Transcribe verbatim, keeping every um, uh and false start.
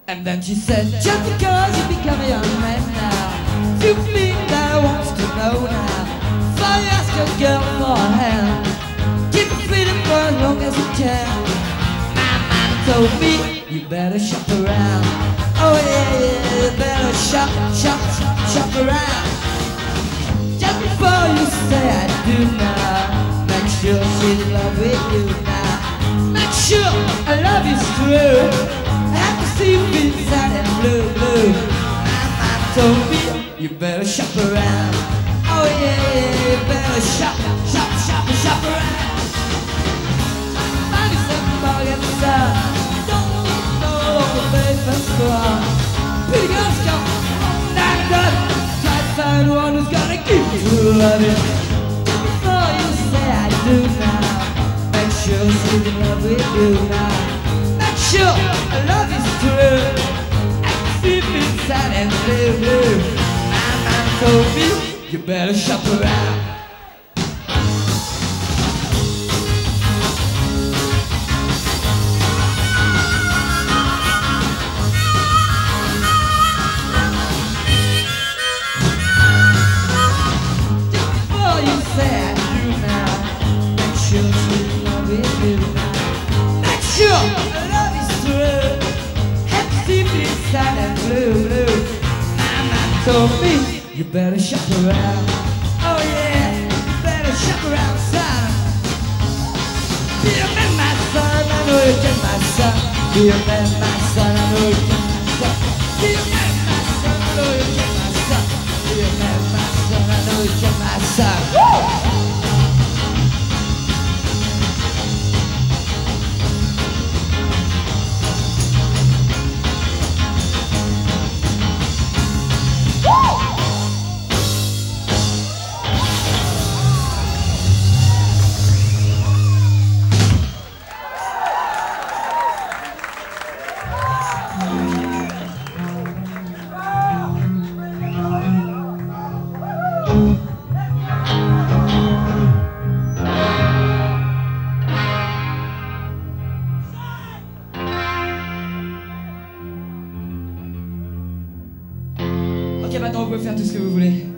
And then she said, just because you become a young man now, you think that I want to know now. So you ask your girl for a hand, keep it freedom for as long as you can. My mama told me, you better shop around. Oh yeah, yeah, you better shop, shop, shop, shop around. Just before you say I do now, make sure she's in love with you now. Make sure I love you true. I have to see you inside and blue, blue. My mama told me, you better shop around. Oh yeah, yeah, you better shop, shop, shop, shop around. Find yourself a bargain star. Don't know all the papers go on. Pretty girls come, knock up. Try to find one who's gonna give you loving. Before you say I do now, make sure she's in love with you now. Make sure I love is true. I can see it inside and blue, blue. My mama told me, you better shop around. Just before you say I do now, make sure she's in love with you now. Make sure I love is true. Have to see it inside and blue, blue. My mama told me, you better shop around. Oh yeah, you better shop around, son. Be a man, my son, I know you can, my son. Be a man, my son, I know you can, my son. Be a man, my son, I know you can, my son. Be a man, my son, I know you can, my son. Woo! Ok, maintenant vous pouvez faire tout ce que vous voulez.